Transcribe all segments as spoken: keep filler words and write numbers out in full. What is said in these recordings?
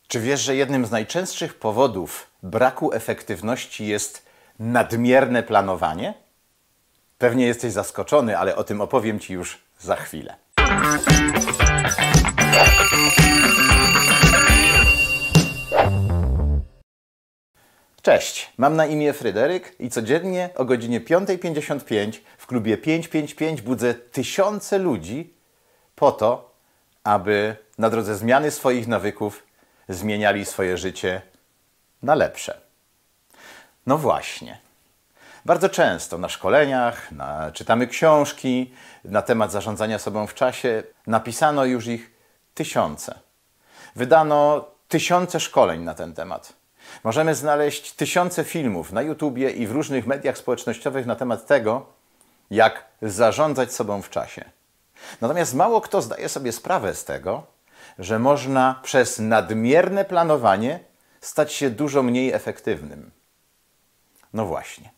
Czy wiesz, że jednym z najczęstszych powodów braku efektywności jest nadmierne planowanie? Pewnie jesteś zaskoczony, ale o tym opowiem Ci już za chwilę. Cześć, mam na imię Fryderyk i codziennie o godzinie piąta pięćdziesiąt pięć w klubie pięć pięć pięć budzę tysiące ludzi po to, aby na drodze zmiany swoich nawyków zmieniali swoje życie na lepsze. No właśnie. Bardzo często na szkoleniach, na, czytamy książki na temat zarządzania sobą w czasie. Napisano już ich tysiące. Wydano tysiące szkoleń na ten temat. Możemy znaleźć tysiące filmów na YouTubie i w różnych mediach społecznościowych na temat tego, jak zarządzać sobą w czasie. Natomiast mało kto zdaje sobie sprawę z tego, że można przez nadmierne planowanie stać się dużo mniej efektywnym. No właśnie.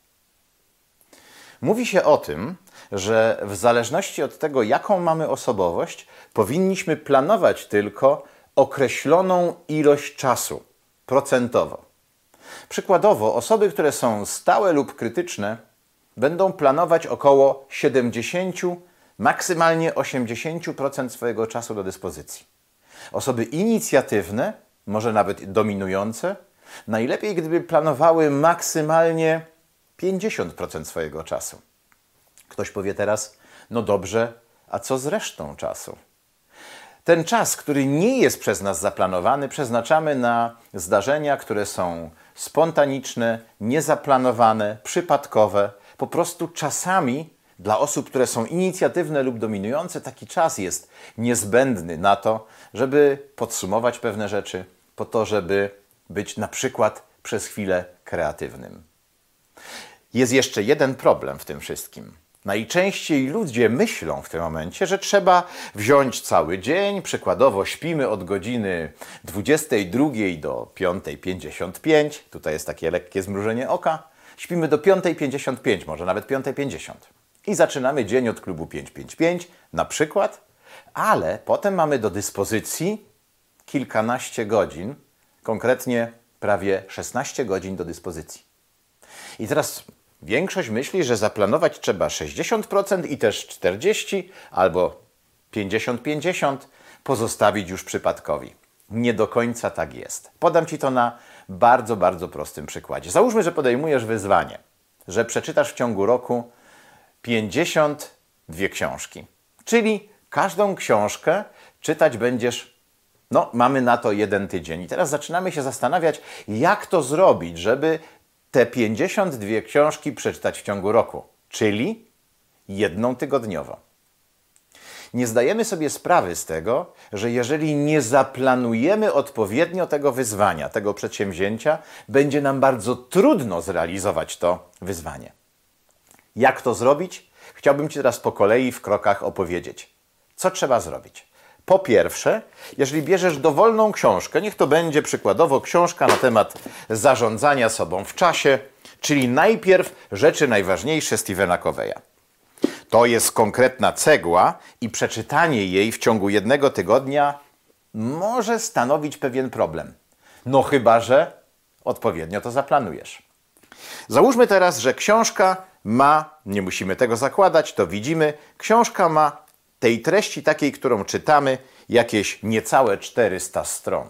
Mówi się o tym, że w zależności od tego, jaką mamy osobowość, powinniśmy planować tylko określoną ilość czasu, procentowo. Przykładowo, osoby, które są stałe lub krytyczne, będą planować około siedemdziesiąt, maksymalnie osiemdziesiąt procent swojego czasu do dyspozycji. Osoby inicjatywne, może nawet dominujące, najlepiej gdyby planowały maksymalnie pięćdziesiąt procent swojego czasu. Ktoś powie teraz, no dobrze, a co z resztą czasu? Ten czas, który nie jest przez nas zaplanowany, przeznaczamy na zdarzenia, które są spontaniczne, niezaplanowane, przypadkowe. Po prostu czasami dla osób, które są inicjatywne lub dominujące, taki czas jest niezbędny na to, żeby podsumować pewne rzeczy, po to, żeby być na przykład przez chwilę kreatywnym. Jest jeszcze jeden problem w tym wszystkim. Najczęściej ludzie myślą w tym momencie, że trzeba wziąć cały dzień, przykładowo śpimy od godziny dwudziestej drugiej do piątej pięćdziesiąt pięć, tutaj jest takie lekkie zmrużenie oka, śpimy do piątej pięćdziesiąt pięć, może nawet piątej pięćdziesiąt i zaczynamy dzień od klubu pięć pięć pięć na przykład, ale potem mamy do dyspozycji kilkanaście godzin, konkretnie prawie szesnaście godzin do dyspozycji. I teraz większość myśli, że zaplanować trzeba sześćdziesiąt procent i też czterdzieści albo pięćdziesiąt pięćdziesiąt pozostawić już przypadkowi. Nie do końca tak jest. Podam Ci to na bardzo, bardzo prostym przykładzie. Załóżmy, że podejmujesz wyzwanie, że przeczytasz w ciągu roku pięćdziesiąt dwie książki. Czyli każdą książkę czytać będziesz, no mamy na to jeden tydzień. I teraz zaczynamy się zastanawiać, jak to zrobić, żeby te pięćdziesiąt dwie książki przeczytać w ciągu roku, czyli jedną tygodniowo. Nie zdajemy sobie sprawy z tego, że jeżeli nie zaplanujemy odpowiednio tego wyzwania, tego przedsięwzięcia, będzie nam bardzo trudno zrealizować to wyzwanie. Jak to zrobić? Chciałbym Ci teraz po kolei w krokach opowiedzieć. Co trzeba zrobić? Po pierwsze, jeżeli bierzesz dowolną książkę, niech to będzie przykładowo książka na temat zarządzania sobą w czasie, czyli najpierw rzeczy najważniejsze Stephena Coveya. To jest konkretna cegła i przeczytanie jej w ciągu jednego tygodnia może stanowić pewien problem. No chyba że odpowiednio to zaplanujesz. Załóżmy teraz, że książka ma, nie musimy tego zakładać, to widzimy, książka ma tej treści takiej, którą czytamy, jakieś niecałe czterysta stron.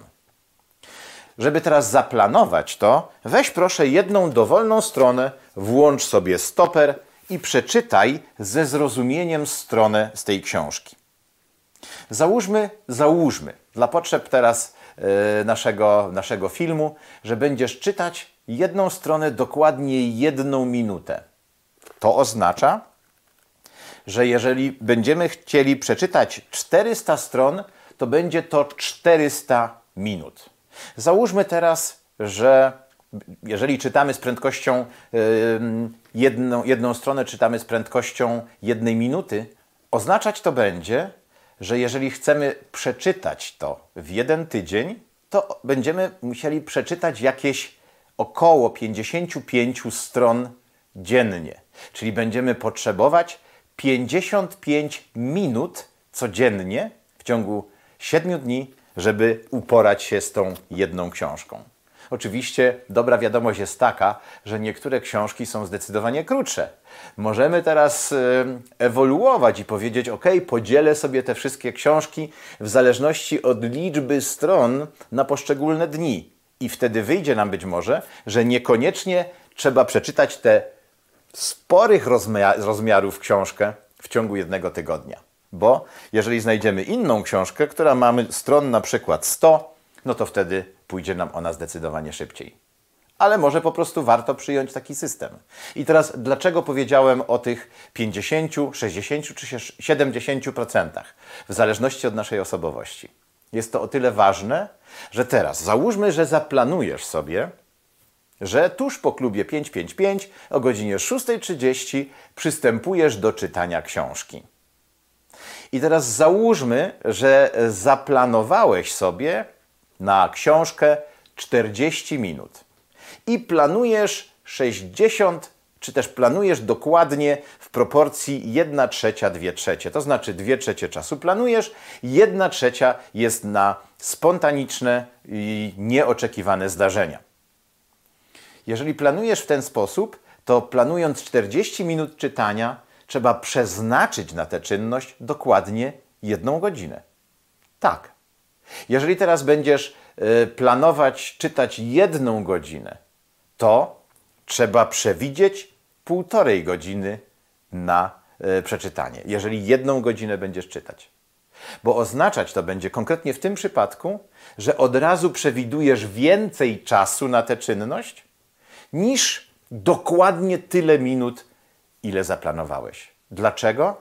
Żeby teraz zaplanować to, weź proszę jedną dowolną stronę, włącz sobie stoper i przeczytaj ze zrozumieniem stronę z tej książki. Załóżmy, załóżmy, dla potrzeb teraz yy, naszego, naszego filmu, że będziesz czytać jedną stronę dokładnie jedną minutę. To oznacza, że jeżeli będziemy chcieli przeczytać czterysta stron, to będzie to czterysta minut. Załóżmy teraz, że jeżeli czytamy z prędkością yy, jedną, jedną stronę czytamy z prędkością jednej minuty, oznaczać to będzie, że jeżeli chcemy przeczytać to w jeden tydzień, to będziemy musieli przeczytać jakieś około pięćdziesiąt pięć stron dziennie. Czyli będziemy potrzebować pięćdziesiąt pięć minut codziennie w ciągu siedmiu dni, żeby uporać się z tą jedną książką. Oczywiście dobra wiadomość jest taka, że niektóre książki są zdecydowanie krótsze. Możemy teraz ewoluować i powiedzieć, ok, podzielę sobie te wszystkie książki w zależności od liczby stron na poszczególne dni. I wtedy wyjdzie nam być może, że niekoniecznie trzeba przeczytać tę sporych rozmia- rozmiarów książkę w ciągu jednego tygodnia. Bo jeżeli znajdziemy inną książkę, która mamy stron na przykład sto, no to wtedy pójdzie nam ona zdecydowanie szybciej. Ale może po prostu warto przyjąć taki system. I teraz dlaczego powiedziałem o tych pięćdziesięciu, sześćdziesięciu czy siedemdziesięciu procentach w zależności od naszej osobowości? Jest to o tyle ważne, że teraz załóżmy, że zaplanujesz sobie, że tuż po klubie pięć pięć pięć o godzinie szósta trzydzieści przystępujesz do czytania książki. I teraz załóżmy, że zaplanowałeś sobie na książkę czterdzieści minut i planujesz sześćdziesiąt, czy też planujesz dokładnie w proporcji jedna trzecia, dwie trzecie. To znaczy dwie trzecie czasu planujesz, jedna trzecia jest na spontaniczne i nieoczekiwane zdarzenia. Jeżeli planujesz w ten sposób, to planując czterdzieści minut czytania, trzeba przeznaczyć na tę czynność dokładnie jedną godzinę. Tak. Jeżeli teraz będziesz y, planować czytać jedną godzinę, to trzeba przewidzieć półtorej godziny na y, przeczytanie, jeżeli jedną godzinę będziesz czytać. Bo oznaczać to będzie konkretnie w tym przypadku, że od razu przewidujesz więcej czasu na tę czynność, niż dokładnie tyle minut, ile zaplanowałeś. Dlaczego?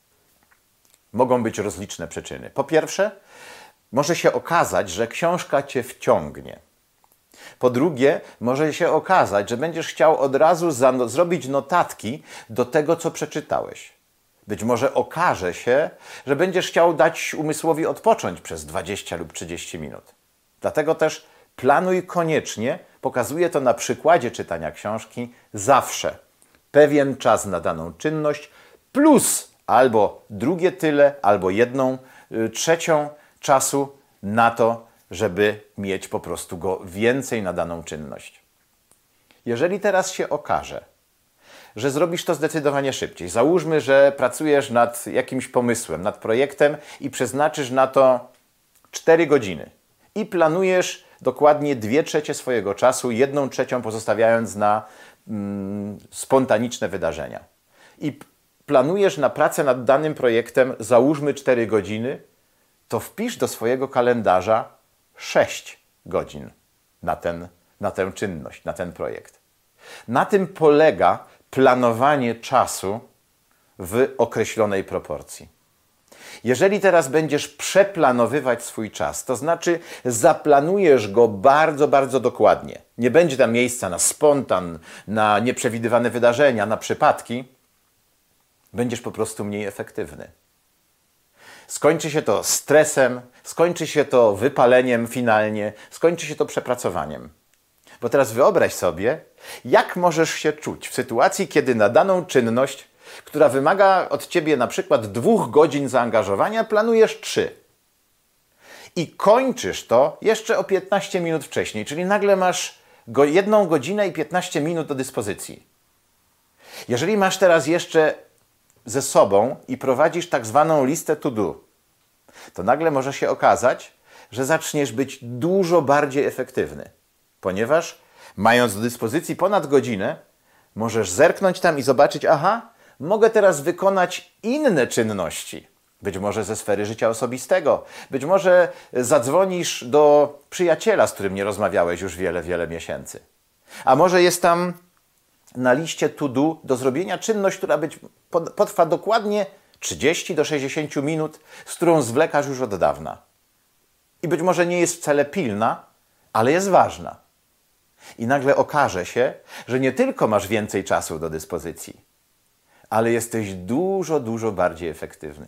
Mogą być rozliczne przyczyny. Po pierwsze, może się okazać, że książka cię wciągnie. Po drugie, może się okazać, że będziesz chciał od razu zrobić notatki do tego, co przeczytałeś. Być może okaże się, że będziesz chciał dać umysłowi odpocząć przez dwadzieścia lub trzydzieści minut. Dlatego też planuj koniecznie, pokazuję to na przykładzie czytania książki, zawsze pewien czas na daną czynność plus albo drugie tyle, albo jedną y, trzecią czasu na to, żeby mieć po prostu go więcej na daną czynność. Jeżeli teraz się okaże, że zrobisz to zdecydowanie szybciej, załóżmy, że pracujesz nad jakimś pomysłem, nad projektem i przeznaczysz na to cztery godziny i planujesz dokładnie dwie trzecie swojego czasu, jedną trzecią pozostawiając na mm, spontaniczne wydarzenia. I planujesz na pracę nad danym projektem, załóżmy cztery godziny, to wpisz do swojego kalendarza sześć godzin na, ten, na tę czynność, na ten projekt. Na tym polega planowanie czasu w określonej proporcji. Jeżeli teraz będziesz przeplanowywać swój czas, to znaczy zaplanujesz go bardzo, bardzo dokładnie. Nie będzie tam miejsca na spontan, na nieprzewidywane wydarzenia, na przypadki. Będziesz po prostu mniej efektywny. Skończy się to stresem, skończy się to wypaleniem finalnie, skończy się to przepracowaniem. Bo teraz wyobraź sobie, jak możesz się czuć w sytuacji, kiedy na daną czynność, która wymaga od ciebie na przykład dwóch godzin zaangażowania, planujesz trzy. I kończysz to jeszcze o piętnaście minut wcześniej, czyli nagle masz go jedną godzinę i piętnaście minut do dyspozycji. Jeżeli masz teraz jeszcze ze sobą i prowadzisz tak zwaną listę to do, to nagle może się okazać, że zaczniesz być dużo bardziej efektywny, ponieważ mając do dyspozycji ponad godzinę, możesz zerknąć tam i zobaczyć, aha, mogę teraz wykonać inne czynności, być może ze sfery życia osobistego, być może zadzwonisz do przyjaciela, z którym nie rozmawiałeś już wiele, wiele miesięcy. A może jest tam na liście to do do zrobienia czynność, która być, potrwa dokładnie trzydzieści do sześćdziesięciu minut, z którą zwlekasz już od dawna. I być może nie jest wcale pilna, ale jest ważna. I nagle okaże się, że nie tylko masz więcej czasu do dyspozycji, ale jesteś dużo, dużo bardziej efektywny.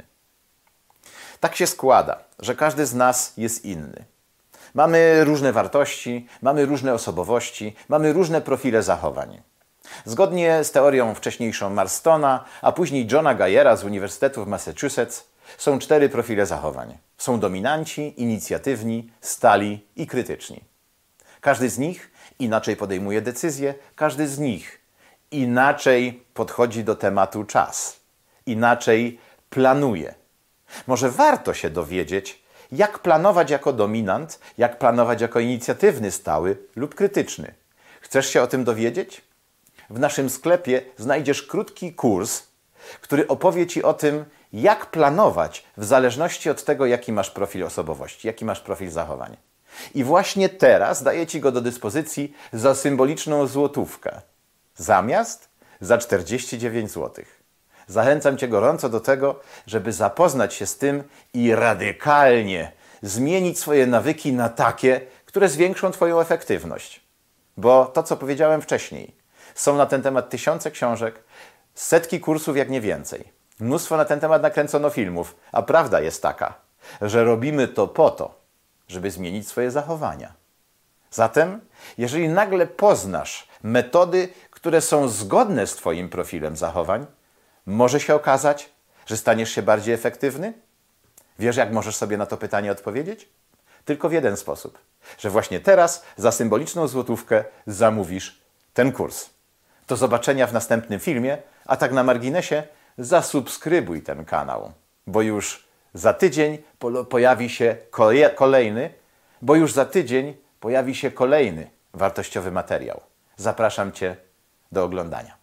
Tak się składa, że każdy z nas jest inny. Mamy różne wartości, mamy różne osobowości, mamy różne profile zachowań. Zgodnie z teorią wcześniejszą Marstona, a później Johna Gayera z Uniwersytetu w Massachusetts, są cztery profile zachowań. Są dominanci, inicjatywni, stali i krytyczni. Każdy z nich inaczej podejmuje decyzje, każdy z nich inaczej podchodzi do tematu czas, inaczej planuje. Może warto się dowiedzieć, jak planować jako dominant, jak planować jako inicjatywny, stały lub krytyczny. Chcesz się o tym dowiedzieć? W naszym sklepie znajdziesz krótki kurs, który opowie Ci o tym, jak planować w zależności od tego, jaki masz profil osobowości, jaki masz profil zachowań. I właśnie teraz daję Ci go do dyspozycji za symboliczną złotówkę. Zamiast za czterdzieści dziewięć złotych. Zachęcam Cię gorąco do tego, żeby zapoznać się z tym i radykalnie zmienić swoje nawyki na takie, które zwiększą Twoją efektywność. Bo to, co powiedziałem wcześniej, są na ten temat tysiące książek, setki kursów, jak nie więcej. Mnóstwo na ten temat nakręcono filmów, a prawda jest taka, że robimy to po to, żeby zmienić swoje zachowania. Zatem, jeżeli nagle poznasz metody, które są zgodne z Twoim profilem zachowań, może się okazać, że staniesz się bardziej efektywny? Wiesz, jak możesz sobie na to pytanie odpowiedzieć? Tylko w jeden sposób, że właśnie teraz za symboliczną złotówkę zamówisz ten kurs. Do zobaczenia w następnym filmie, a tak na marginesie, zasubskrybuj ten kanał, bo już za tydzień po- pojawi się koje- kolejny, bo już za tydzień pojawi się kolejny wartościowy materiał. Zapraszam Cię do oglądania.